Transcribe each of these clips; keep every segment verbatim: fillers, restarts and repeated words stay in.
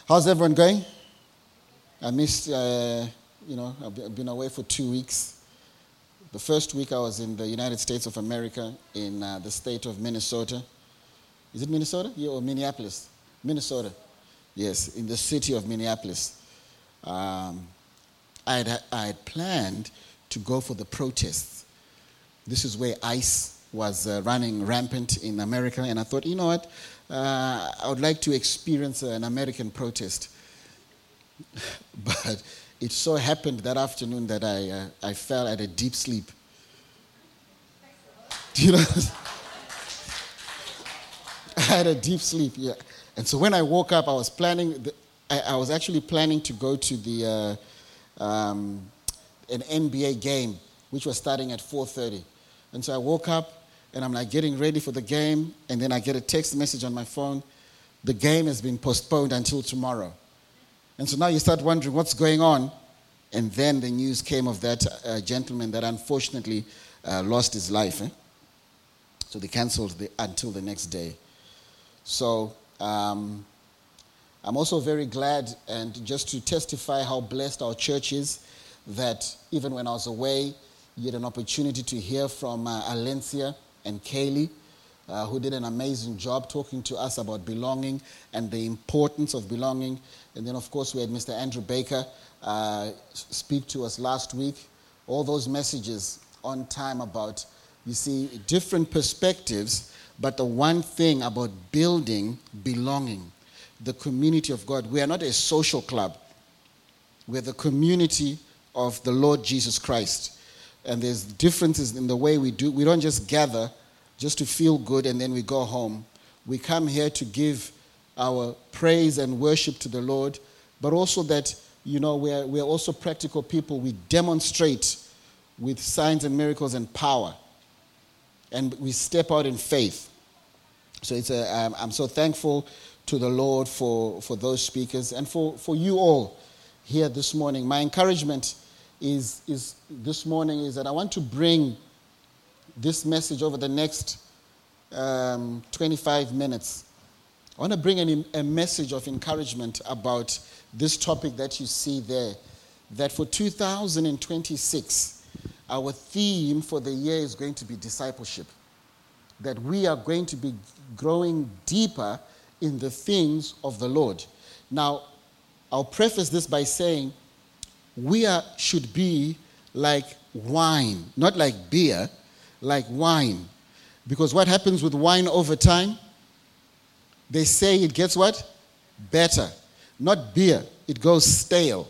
How's everyone going? I missed, uh, you know, I've been away for two weeks. The first week I was in the United States of America in uh, the state of Minnesota. Is it Minnesota? Yeah, or Minneapolis? Minnesota. Yes, in the city of Minneapolis. Um, I had, I had planned to go for the protests. This is where ICE was uh, running rampant in America, and I thought, you know what, uh, I would like to experience an American protest. But it so happened that afternoon that I uh, I fell at a deep sleep. Do you know? I had a deep sleep, yeah. And so when I woke up, I was planning, the, I, I was actually planning to go to the uh, um, an N B A game, which was starting at four thirty. And so I woke up, and I'm like getting ready for the game, and then I get a text message on my phone, the game has been postponed until tomorrow. And so now you start wondering what's going on, and then the news came of that uh, gentleman that unfortunately uh, lost his life. Eh? So they canceled the, until the next day. So um, I'm also very glad, and just to testify how blessed our church is, that even when I was away, you had an opportunity to hear from uh, Alencia and Kaylee, uh, who did an amazing job talking to us about belonging and the importance of belonging. And then, of course, we had Mister Andrew Baker uh, speak to us last week. All those messages on time about, you see, different perspectives, but the one thing about building belonging, the community of God. We are not a social club. We're the community of the Lord Jesus Christ. And there's differences in the way we do. We don't just gather just to feel good and then we go home. We come here to give our praise and worship to the Lord, but also that, you know, we're, we're also practical people. We demonstrate with signs and miracles and power. And we step out in faith. So it's a, I'm, I'm so thankful to the Lord for, for those speakers and for, for you all here this morning. My encouragement is, is this morning is that I want to bring this message over the next um, twenty-five minutes. I want to bring an, a message of encouragement about this topic that you see there, that for two thousand twenty-six, our theme for the year is going to be discipleship, that we are going to be growing deeper in the things of the Lord. Now, I'll preface this by saying we are, should be like wine, not like beer, like wine. Because what happens with wine over time? They say it gets what? Better. Not beer. It goes stale.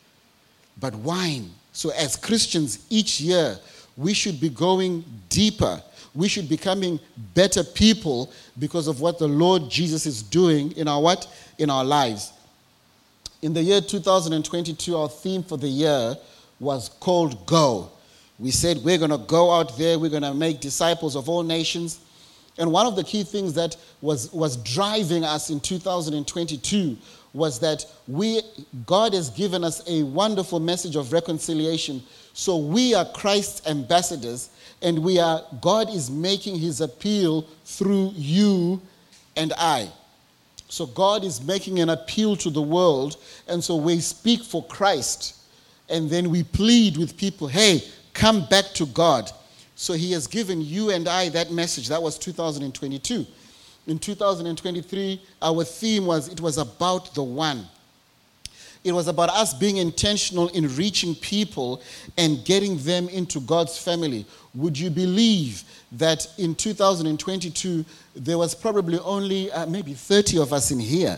But wine. So as Christians, each year, we should be going deeper. We should be becoming better people because of what the Lord Jesus is doing in our what? In our lives. In the year two thousand twenty-two, our theme for the year was called Go. We said we're going to go out there, we're going to make disciples of all nations. And one of the key things that was, was driving us in two thousand twenty-two was that we God has given us a wonderful message of reconciliation. So we are Christ's ambassadors, and we are God is making his appeal through you and I. So God is making an appeal to the world, and so we speak for Christ, and then we plead with people, hey, come back to God. So he has given you and I that message. That was two thousand twenty-two. In two thousand twenty-three, our theme was, it was about the one. It was about us being intentional in reaching people and getting them into God's family. Would you believe that in two thousand twenty-two, there was probably only uh, maybe thirty of us in here?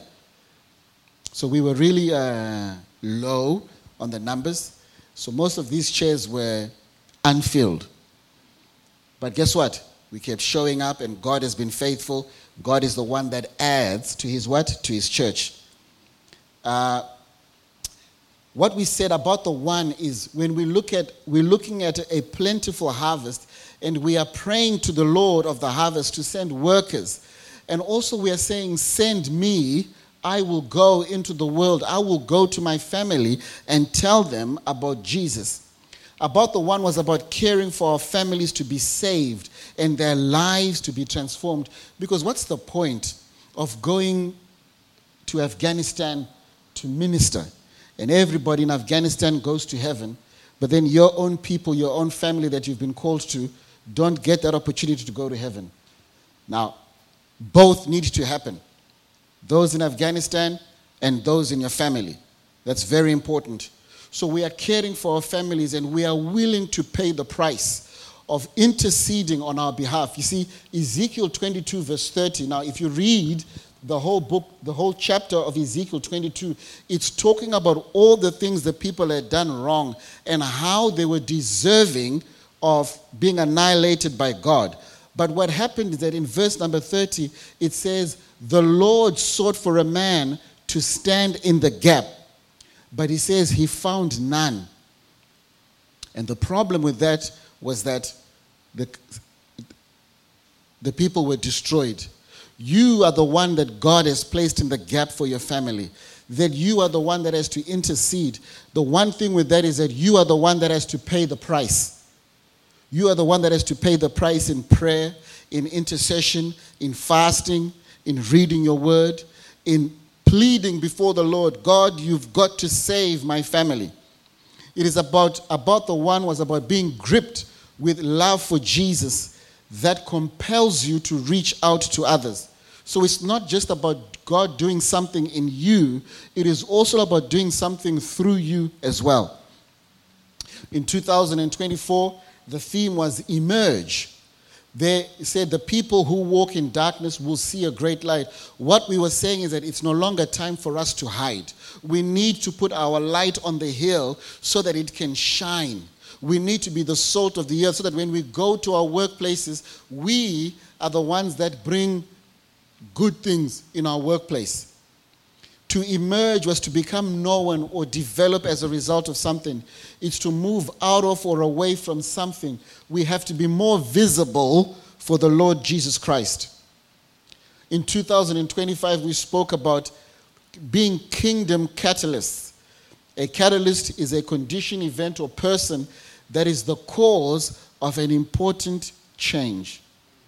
So we were really uh, low on the numbers. So most of these chairs were unfilled. But guess what? We kept showing up, and God has been faithful. God is the one that adds to his what? To his church. Uh, what we said about the one is when we look at, we're looking at a plentiful harvest, and we are praying to the Lord of the harvest to send workers. And also we are saying, send me, I will go into the world. I will go to my family and tell them about Jesus. About the one was about caring for our families to be saved and their lives to be transformed. Because what's the point of going to Afghanistan to minister. And everybody in Afghanistan goes to heaven, but then your own people, your own family that you've been called to, don't get that opportunity to go to heaven. Now, both need to happen. Those in Afghanistan and those in your family. That's very important. So we are caring for our families, and we are willing to pay the price of interceding on our behalf. You see, Ezekiel twenty-two verse thirty. Now, if you read the whole book, the whole chapter of Ezekiel twenty-two, it's talking about all the things the people had done wrong and how they were deserving of being annihilated by God. But what happened is that in verse number thirty, it says, the Lord sought for a man to stand in the gap. But he says he found none. And the problem with that was that the, the people were destroyed. You are the one that God has placed in the gap for your family. That you are the one that has to intercede. The one thing with that is that you are the one that has to pay the price. You are the one that has to pay the price in prayer, in intercession, in fasting, in reading your word, in pleading before the Lord, God, you've got to save my family. It is about, about the one was about being gripped with love for Jesus that compels you to reach out to others. So it's not just about God doing something in you, it is also about doing something through you as well. In two thousand twenty-four, the theme was emerge. They said the people who walk in darkness will see a great light. What we were saying is that it's no longer time for us to hide. We need to put our light on the hill so that it can shine. We need to be the salt of the earth so that when we go to our workplaces, we are the ones that bring good things in our workplace. To emerge was to become known or develop as a result of something. It's to move out of or away from something. We have to be more visible for the Lord Jesus Christ. In two thousand twenty-five, we spoke about being kingdom catalysts. A catalyst is a condition, event, or person that is the cause of an important change.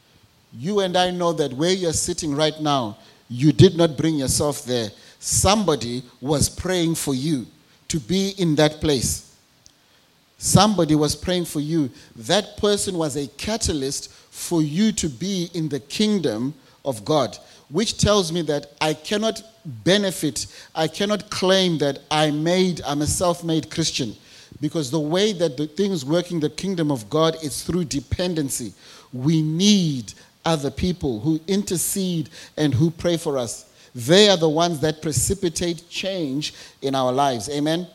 You and I know that where you're sitting right now, you did not bring yourself there. Somebody was praying for you to be in that place. Somebody was praying for you. That person was a catalyst for you to be in the kingdom of God, which tells me that I cannot benefit, I cannot claim that I made, I'm a self-made Christian, because the way that the things work in the kingdom of God is through dependency. We need other people who intercede and who pray for us. They are the ones that precipitate change in our lives. Amen?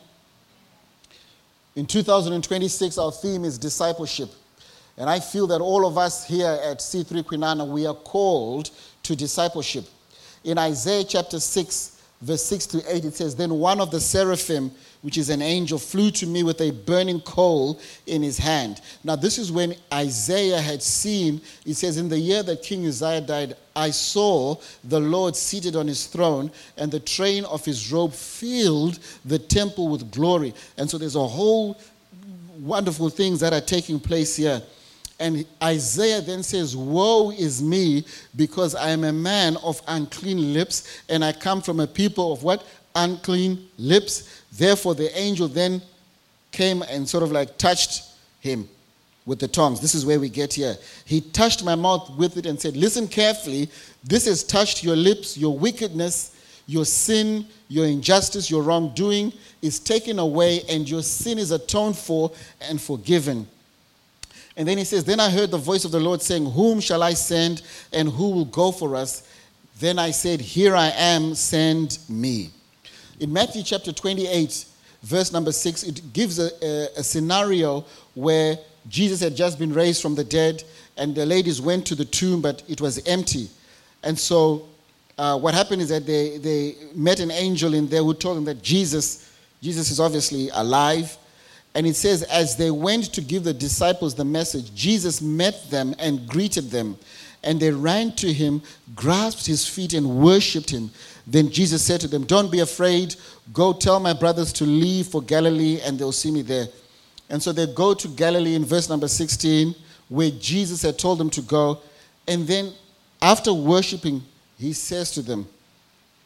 In two thousand twenty-six, our theme is discipleship. And I feel that all of us here at C three Kwinana, we are called to discipleship. In Isaiah chapter six, verse six to eight, it says, then one of the seraphim, which is an angel, flew to me with a burning coal in his hand. Now, this is when Isaiah had seen, it says, in the year that King Uzziah died, I saw the Lord seated on his throne, and the train of his robe filled the temple with glory. And so there's a whole wonderful things that are taking place here. And Isaiah then says, woe is me, because I am a man of unclean lips, and I come from a people of what? Unclean lips. Therefore, the angel then came and sort of like touched him with the tongs. This is where we get here. He touched my mouth with it and said, listen carefully. This has touched your lips. Your wickedness, your sin, your injustice, your wrongdoing is taken away, and your sin is atoned for and forgiven. And then he says, then I heard the voice of the Lord saying, whom shall I send, and who will go for us? Then I said, here I am, send me. In Matthew chapter twenty-eight, verse number six, it gives a, a, a scenario where Jesus had just been raised from the dead, and the ladies went to the tomb, but it was empty. And so uh, what happened is that they, they met an angel in there who told them that Jesus, Jesus is obviously alive. And it says, as they went to give the disciples the message, Jesus met them and greeted them. And they ran to him, grasped his feet, and worshipped him. Then Jesus said to them, don't be afraid. Go tell my brothers to leave for Galilee, and they'll see me there. And so they go to Galilee in verse number sixteen, where Jesus had told them to go. And then after worshiping, he says to them,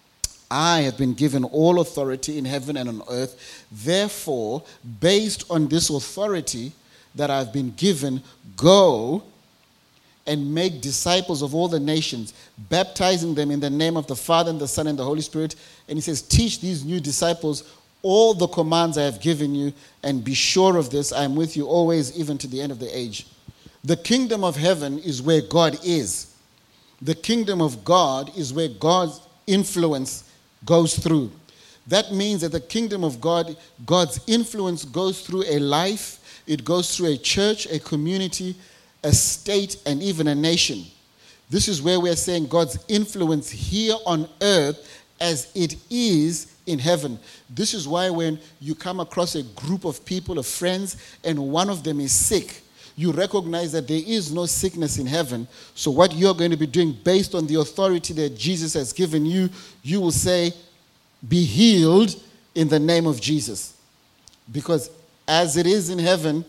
I have been given all authority in heaven and on earth. Therefore, based on this authority that I've been given, go and make disciples of all the nations, baptizing them in the name of the Father and the Son and the Holy Spirit. And he says, teach these new disciples all the commands I have given you, and be sure of this, I am with you always, even to the end of the age. The kingdom of heaven is where God is. The kingdom of God is where God's influence goes through. That means that the kingdom of God, God's influence goes through a life, it goes through a church, a community, a state, and even a nation. This is where we're saying God's influence here on earth as it is in heaven. This is why when you come across a group of people, of friends, and one of them is sick, you recognize that there is no sickness in heaven. So what you're going to be doing based on the authority that Jesus has given you, you will say, be healed in the name of Jesus. Because as it is in heaven,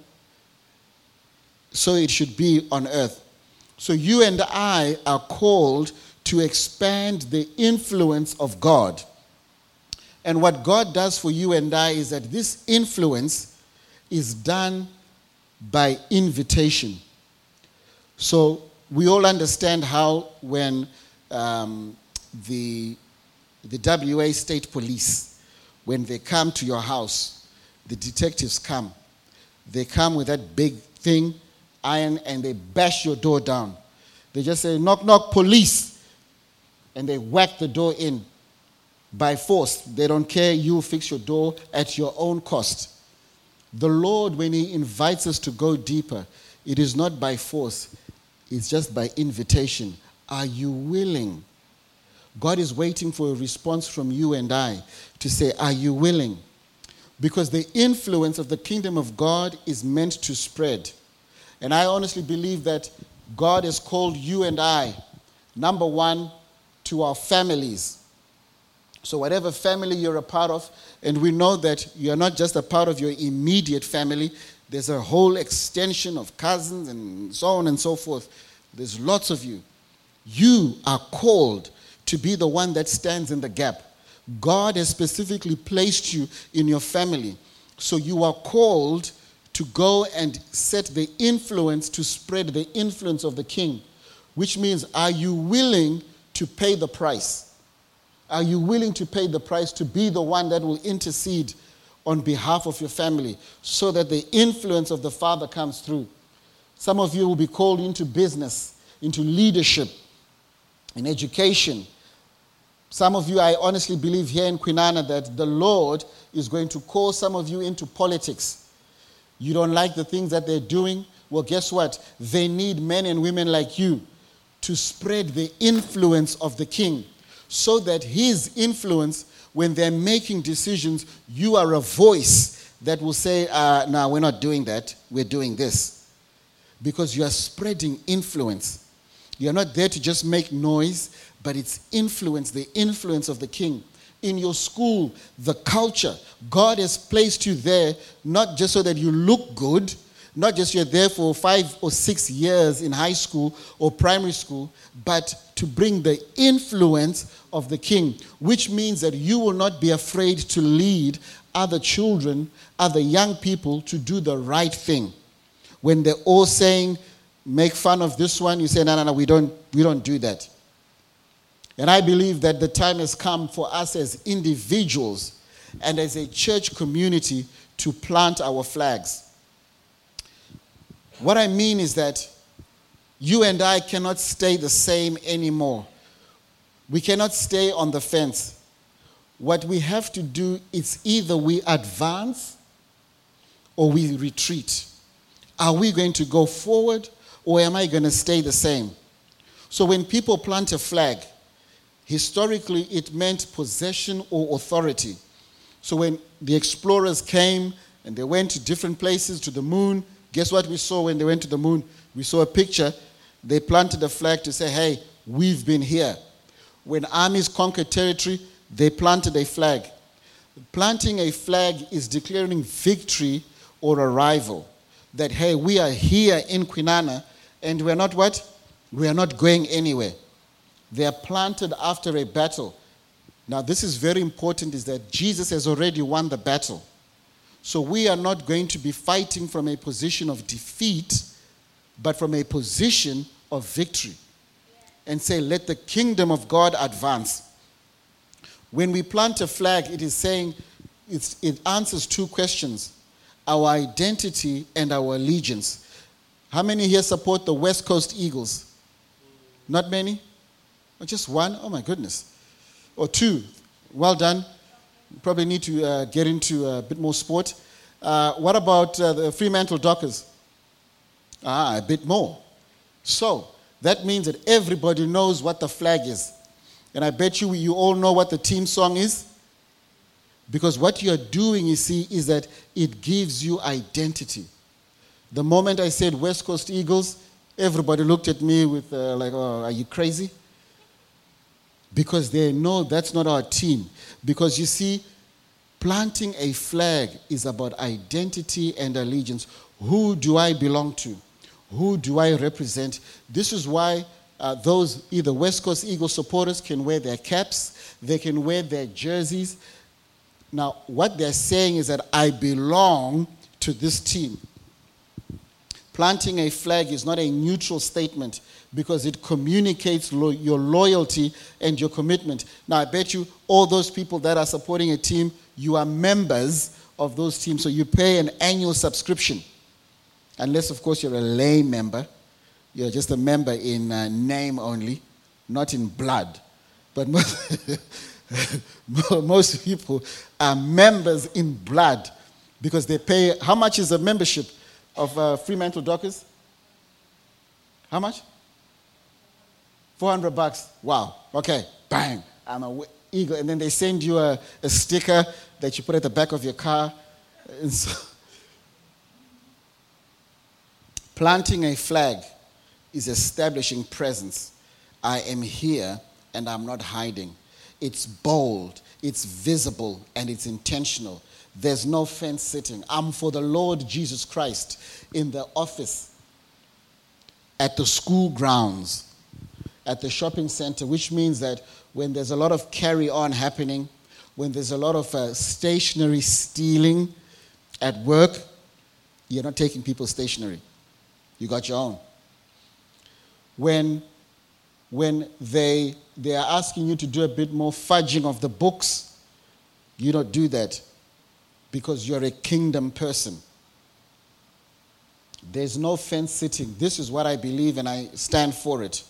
so it should be on earth. So you and I are called to expand the influence of God. And what God does for you and I is that this influence is done by invitation. So we all understand how when um, the, the W A State Police, when they come to your house, the detectives come. They come with that big thing, iron, and they bash your door down. They just say, knock, knock, police. And they whack the door in by force. They don't care. You fix your door at your own cost. The Lord, when he invites us to go deeper, it is not by force. It's just by invitation. Are you willing? God is waiting for a response from you and I to say, are you willing? Because the influence of the kingdom of God is meant to spread. And I honestly believe that God has called you and I, number one, to our families. So whatever family you're a part of, and we know that you're not just a part of your immediate family, there's a whole extension of cousins and so on and so forth. There's lots of you. You are called to be the one that stands in the gap. God has specifically placed you in your family. So you are called to go and set the influence, to spread the influence of the king. Which means, are you willing to pay the price? Are you willing to pay the price to be the one that will intercede on behalf of your family so that the influence of the Father comes through? Some of you will be called into business, into leadership, in education. Some of you, I honestly believe here in Kwinana that the Lord is going to call some of you into politics. You don't like the things that they're doing? Well, guess what? They need men and women like you to spread the influence of the king, so that his influence, when they're making decisions, you are a voice that will say, uh, no, we're not doing that. We're doing this. Because you are spreading influence. You're not there to just make noise, but it's influence, the influence of the king. In your school, the culture, God has placed you there not just so that you look good, not just you're there for five or six years in high school or primary school, but to bring the influence of the king, which means that you will not be afraid to lead other children, other young people to do the right thing. When they're all saying, make fun of this one, you say, no, no, no, we don't, we don't do that. And I believe that the time has come for us as individuals and as a church community to plant our flags. What I mean is that you and I cannot stay the same anymore. We cannot stay on the fence. What we have to do is either we advance or we retreat. Are we going to go forward or am I going to stay the same? So when people plant a flag, historically it meant possession or authority. So when the explorers came and they went to different places, to the moon, guess what we saw when they went to the moon? We saw a picture. They planted a flag to say, hey, we've been here. When armies conquered territory, they planted a flag. Planting a flag is declaring victory or arrival. That, hey, we are here in Kwinana and we're not what? We are not going anywhere. They are planted after a battle. Now, this is very important, is that Jesus has already won the battle. So we are not going to be fighting from a position of defeat, but from a position of victory. And say, let the kingdom of God advance. When we plant a flag, it is saying, it's, it answers two questions: our identity and our allegiance. How many here support the West Coast Eagles? Not many? Or just one? Oh my goodness. Or two. Well done. Probably need to uh, get into a bit more sport. Uh, what about uh, the Fremantle Dockers? Ah, a bit more. So, that means that everybody knows what the flag is. And I bet you you all know what the team song is. Because what you're doing, you see, is that it gives you identity. The moment I said West Coast Eagles, everybody looked at me with uh, like, oh, are you crazy? Because they know that's not our team. Because you see, planting a flag is about identity and allegiance. Who do I belong to? Who do I represent? This is why uh, those either West Coast Eagles supporters can wear their caps, they can wear their jerseys. Now, what they're saying is that I belong to this team. Planting a flag is not a neutral statement because it communicates lo- your loyalty and your commitment. Now, I bet you all those people that are supporting a team, you are members of those teams, so you pay an annual subscription. Unless, of course, you're a lay member. You're just a member in uh, name only, not in blood. But most, most people are members in blood because they pay. How much is a membership of uh, Fremantle Dockers? How much? four hundred bucks. Wow. Okay. Bang. I'm a eagle. And then they send you a, a sticker that you put at the back of your car. And so, planting a flag is establishing presence. I am here and I'm not hiding. It's bold, it's visible, and it's intentional. There's no fence sitting. I'm for the Lord Jesus Christ in the office, at the school grounds, at the shopping center, which means that when there's a lot of carry-on happening, when there's a lot of uh, stationery stealing at work, you're not taking people's stationery. You got your own. When, when they, they are asking you to do a bit more fudging of the books, you don't do that because you're a kingdom person. There's no fence sitting. This is what I believe and I stand for it.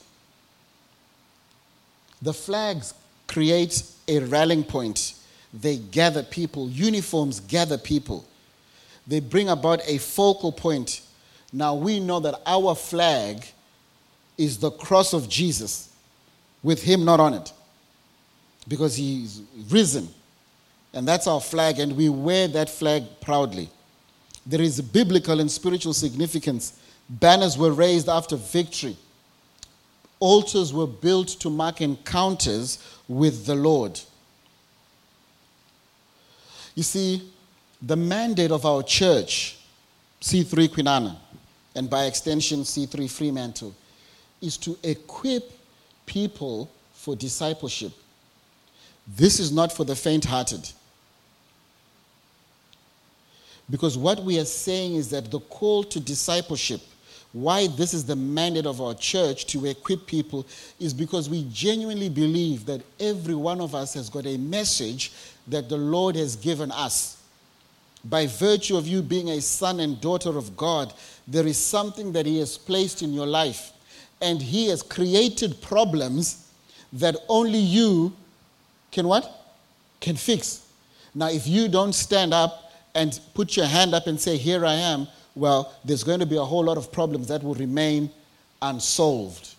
The flags create a rallying point. They gather people. Uniforms gather people. They bring about a focal point. Now we know that our flag is the cross of Jesus with him not on it because he's risen. And that's our flag, and we wear that flag proudly. There is a biblical and spiritual significance. Banners were raised after victory. Altars were built to mark encounters with the Lord. You see, the mandate of our church, C three Kwinana, and by extension C three Fremantle, is to equip people for discipleship. This is not for the faint-hearted. Because what we are saying is that the call to discipleship, why this is the mandate of our church to equip people, is because we genuinely believe that every one of us has got a message that the Lord has given us. By virtue of you being a son and daughter of God, there is something that he has placed in your life. And he has created problems that only you can what? Can fix. Now, if you don't stand up and put your hand up and say, here I am, well, there's going to be a whole lot of problems that will remain unsolved.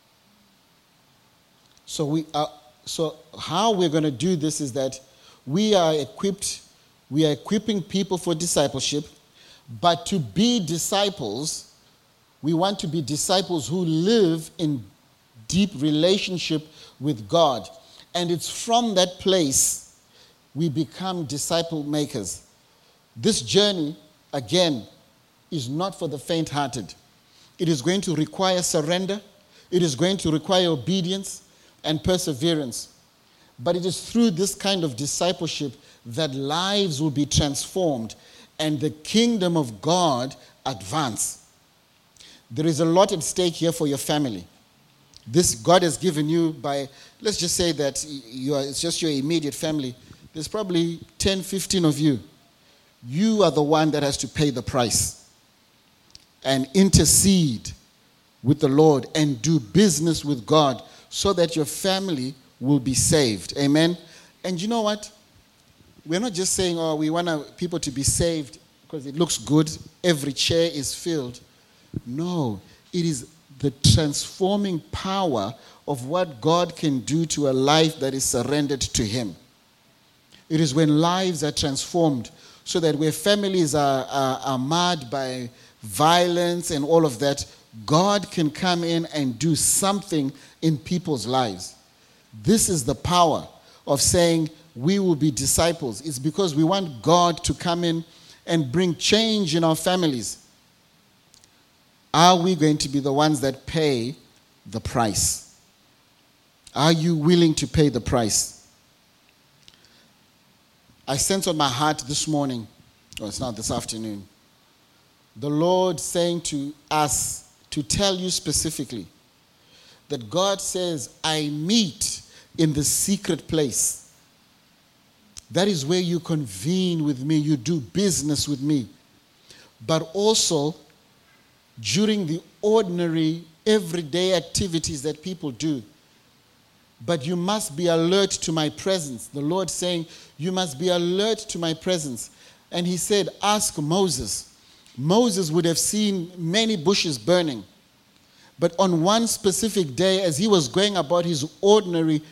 So we are, so how we're going to do this is that we are equipped, we are equipping people for discipleship, but to be disciples, we want to be disciples who live in deep relationship with God. And it's from that place we become disciple makers. This journey, again, is not for the faint-hearted. It is going to require surrender. It is going to require obedience and perseverance. But it is through this kind of discipleship that lives will be transformed and the kingdom of God advance. There is a lot at stake here for your family. This God has given you by, let's just say that you are, it's just your immediate family. There's probably ten, fifteen of you. You are the one that has to pay the price and intercede with the Lord and do business with God so that your family will be saved. Amen? And you know what? We're not just saying, oh, we want people to be saved because it looks good. Every chair is filled. No, it is the transforming power of what God can do to a life that is surrendered to Him. It is when lives are transformed so that where families are, are, are marred by violence and all of that, God can come in and do something in people's lives. This is the power of saying we will be disciples. It's because we want God to come in and bring change in our families. Are we going to be the ones that pay the price? Are you willing to pay the price? I sense on my heart this morning, or it's not this afternoon, the Lord saying to us, to tell you specifically, that God says, I meet in the secret place. That is where you convene with me, you do business with me. But also, during the ordinary, everyday activities that people do. But you must be alert to my presence. The Lord saying, you must be alert to my presence. And He said, ask Moses. Moses would have seen many bushes burning. But on one specific day, as he was going about his ordinary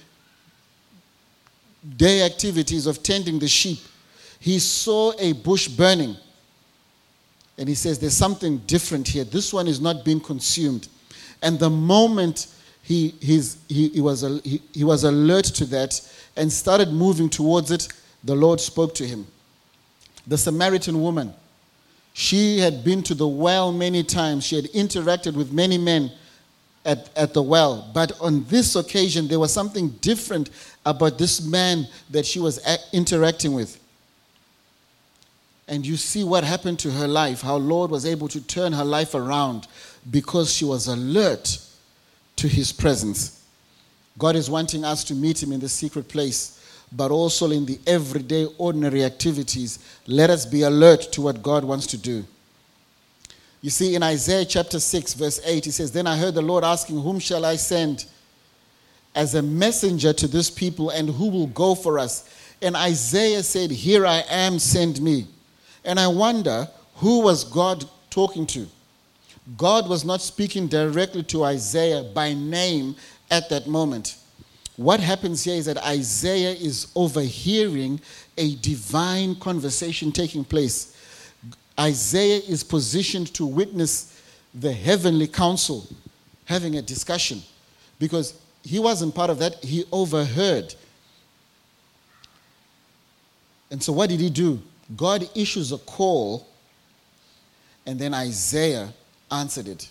day activities of tending the sheep, he saw a bush burning. And he says, there's something different here. This one is not being consumed. And the moment he, he's, he, he, was, he, he was alert to that and started moving towards it, the Lord spoke to him. The Samaritan woman, she had been to the well many times. She had interacted with many men at, at the well. But on this occasion, there was something different about this man that she was a- interacting with. And you see what happened to her life, how Lord was able to turn her life around because she was alert to His presence. God is wanting us to meet Him in the secret place, but also in the everyday, ordinary activities. Let us be alert to what God wants to do. You see, in Isaiah chapter six, verse eight, He says, then I heard the Lord asking, whom shall I send as a messenger to this people, and who will go for us? And Isaiah said, here I am, send me. And I wonder, who was God talking to? God was not speaking directly to Isaiah by name at that moment. What happens here is that Isaiah is overhearing a divine conversation taking place. Isaiah is positioned to witness the heavenly council having a discussion, because he wasn't part of that. He overheard. And so what did he do? God issues a call, and then Isaiah answered it.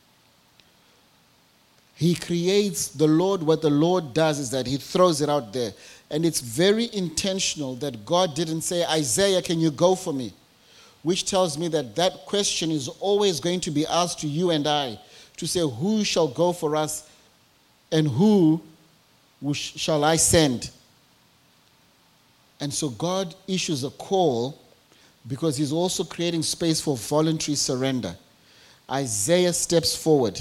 He creates the Lord. What the Lord does is that He throws it out there. And it's very intentional that God didn't say, Isaiah, can you go for me? Which tells me that that question is always going to be asked to you and I, to say, who shall go for us and who shall I send? And so God issues a call because He's also creating space for voluntary surrender. Isaiah steps forward.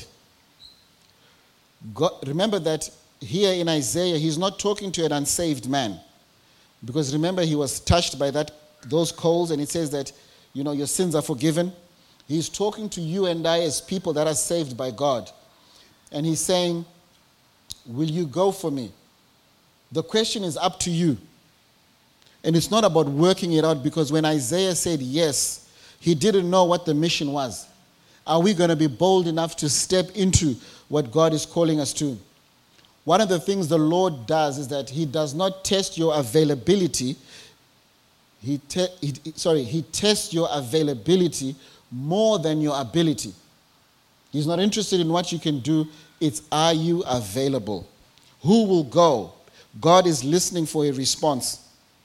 God, remember that here in Isaiah, he's not talking to an unsaved man. Because remember, he was touched by that those coals, and it says that, you know, your sins are forgiven. He's talking to you and I as people that are saved by God. And He's saying, will you go for me? The question is up to you. And it's not about working it out, because when Isaiah said yes, he didn't know what the mission was. Are we going to be bold enough to step into what God is calling us to? One of the things the Lord does is that He does not test your availability. He, te- he sorry, He tests your availability more than your ability. He's not interested in what you can do. It's, are you available? Who will go? God is listening for a response.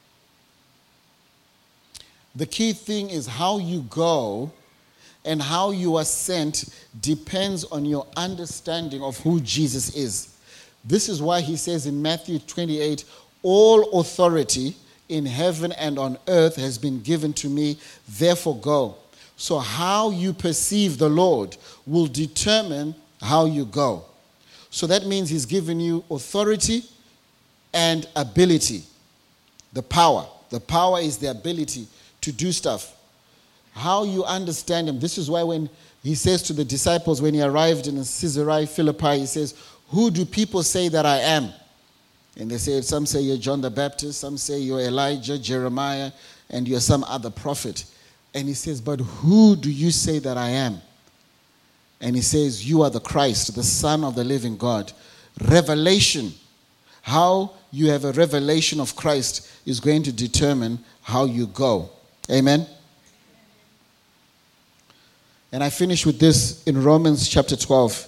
The key thing is how you go and how you are sent depends on your understanding of who Jesus is. This is why he says in Matthew twenty-eight, all authority in heaven and on earth has been given to me, therefore go. So how you perceive the Lord will determine how you go. So that means he's given you authority and ability. The power. The power is the ability to do stuff. How you understand him. This is why when he says to the disciples when he arrived in Caesarea Philippi, he says, who do people say that I am? And they say, some say you're John the Baptist, some say you're Elijah, Jeremiah, and you're some other prophet. And he says, but who do you say that I am? And he says, you are the Christ, the Son of the living God. Revelation. How you have a revelation of Christ is going to determine how you go. Amen? And I finish with this in Romans chapter twelve.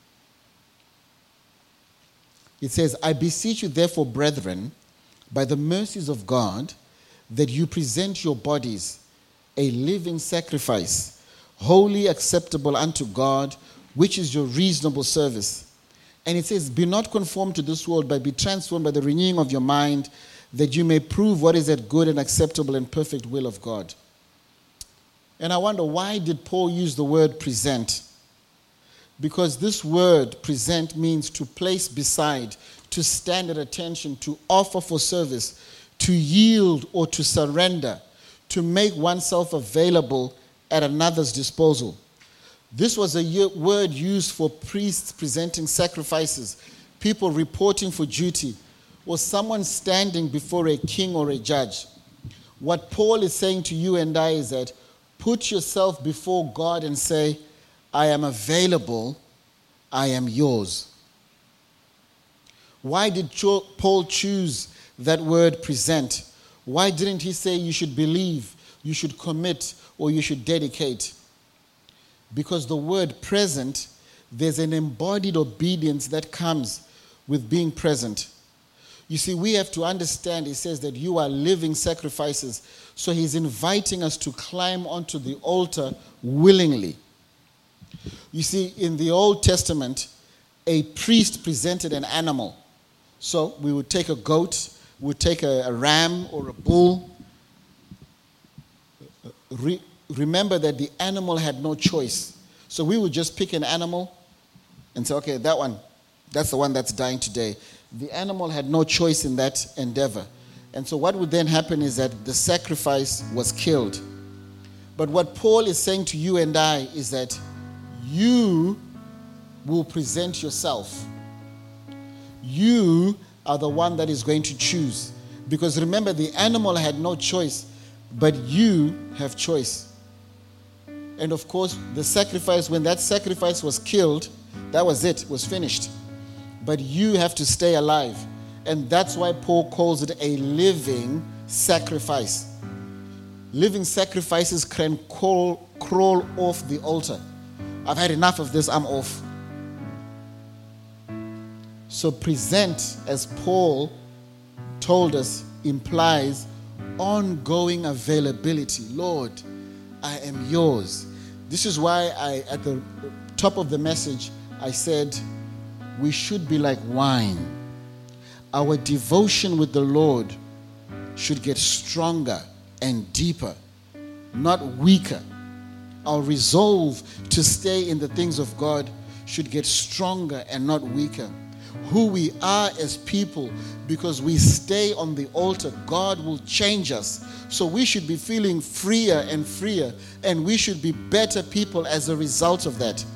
It says, I beseech you therefore, brethren, by the mercies of God, that you present your bodies a living sacrifice, wholly acceptable unto God, which is your reasonable service. And it says, be not conformed to this world, but be transformed by the renewing of your mind, that you may prove what is that good and acceptable and perfect will of God. And I wonder, why did Paul use the word present? Because this word present means to place beside, to stand at attention, to offer for service, to yield or to surrender, to make oneself available at another's disposal. This was a word used for priests presenting sacrifices, people reporting for duty, or someone standing before a king or a judge. What Paul is saying to you and I is that put yourself before God and say, I am available, I am yours. Why did Paul choose that word present? Why didn't he say you should believe, you should commit, or you should dedicate? Because the word present, there's an embodied obedience that comes with being present. You see, we have to understand, he says that you are living sacrifices. So he's inviting us to climb onto the altar willingly. You see, in the Old Testament, a priest presented an animal. So we would take a goat, we would take a, a ram or a bull. Re- remember that the animal had no choice. So we would just pick an animal and say, okay, that one, that's the one that's dying today. The animal had no choice in that endeavor. And so what would then happen is that the sacrifice was killed. But what Paul is saying to you and I is that you will present yourself. You are the one that is going to choose. Because remember, the animal had no choice, but you have choice. And of course, the sacrifice, when that sacrifice was killed, that was it, it was finished. But you have to stay alive. And that's why Paul calls it a living sacrifice. Living sacrifices can crawl, crawl off the altar. I've had enough of this, I'm off. So present, as Paul told us, implies ongoing availability. Lord, I am yours. This is why I, at the top of the message, I said, we should be like wine. Our devotion with the Lord should get stronger and deeper, not weaker. Our resolve to stay in the things of God should get stronger and not weaker. Who we are as people, because we stay on the altar, God will change us. So we should be feeling freer and freer, and we should be better people as a result of that.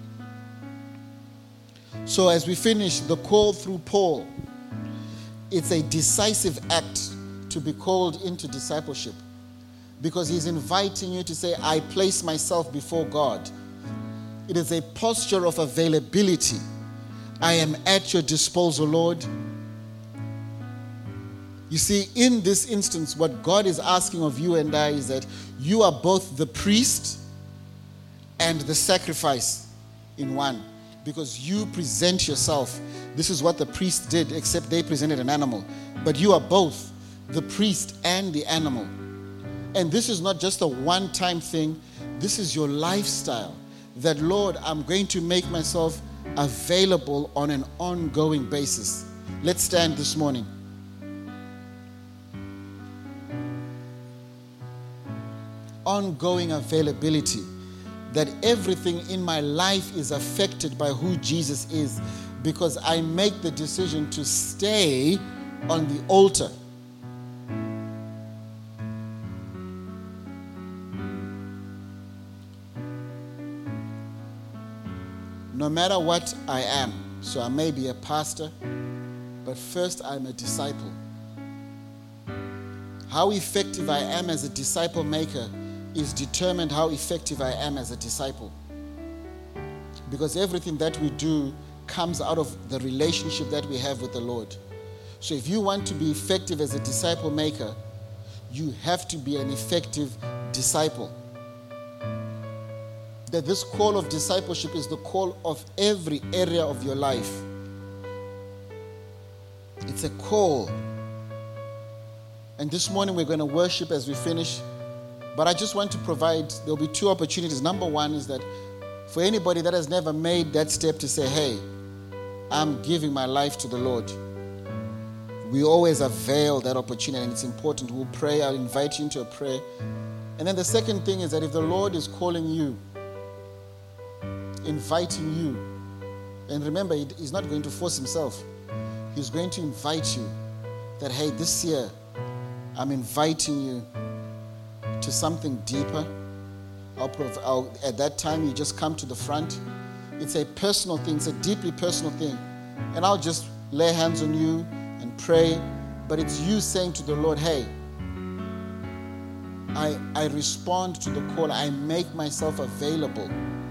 So as we finish, the call through Paul, it's a decisive act to be called into discipleship, because he's inviting you to say, I place myself before God. It is a posture of availability. I am at your disposal, Lord. You see, in this instance, what God is asking of you and I is that you are both the priest and the sacrifice in one, because you present yourself. This is what the priest did, except they presented an animal. But you are both the priest and the animal. And this is not just a one-time thing. This is your lifestyle. That, Lord, I'm going to make myself available on an ongoing basis. Let's stand this morning. Ongoing availability. That everything in my life is affected by who Jesus is, because I make the decision to stay on the altar. No matter what I am, so I may be a pastor, but first I'm a disciple. How effective I am as a disciple maker is determined how effective I am as a disciple. Because everything that we do comes out of the relationship that we have with the Lord. So if you want to be effective as a disciple maker, you have to be an effective disciple. That this call of discipleship is the call of every area of your life. It's a call. And this morning we're going to worship as we finish. But I just want to provide, there'll be two opportunities. Number one is that for anybody that has never made that step to say, hey, I'm giving my life to the Lord. We always avail that opportunity, and it's important. We'll pray. I'll invite you into a prayer. And then the second thing is that if the Lord is calling you, inviting you, and remember, he's not going to force himself. He's going to invite you that, hey, this year, I'm inviting you to something deeper. I'll prov- I'll, at that time, you just come to the front. It's a personal thing. It's a deeply personal thing. And I'll just lay hands on you and pray. But it's you saying to the Lord, hey, I, I respond to the call. I make myself available.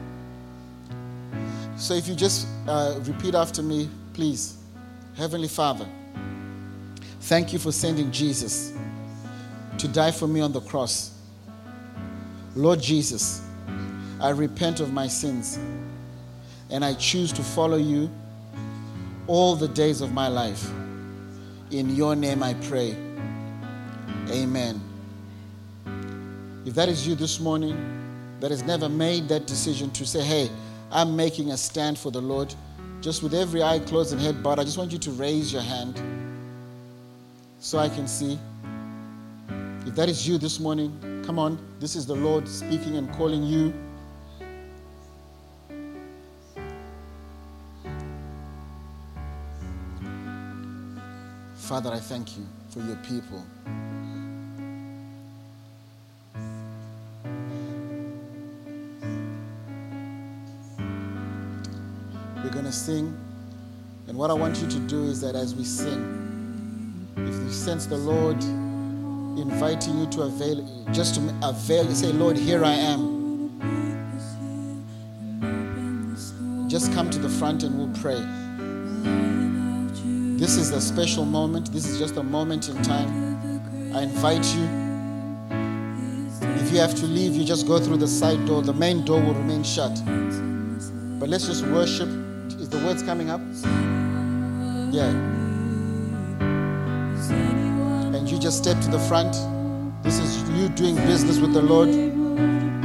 So if you just uh, repeat after me, please. Heavenly Father, thank you for sending Jesus to die for me on the cross. Lord Jesus, I repent of my sins and I choose to follow you all the days of my life. In your name I pray. Amen. If that is you this morning that has never made that decision to say, hey, I'm making a stand for the Lord, just with every eye closed and head bowed, I just want you to raise your hand so I can see. If that is you this morning, come on. This is the Lord speaking and calling you. Father, I thank you for your people. We're going to sing. And what I want you to do is that as we sing, if you sense the Lord inviting you to avail, just to avail, you say, Lord, here I am. Just come to the front and we'll pray. This is a special moment. This is just a moment in time. I invite you. If you have to leave, you just go through the side door. The main door will remain shut. But let's just worship. Is the words coming up? Yeah. And you just step to the front. This is you doing business with the Lord.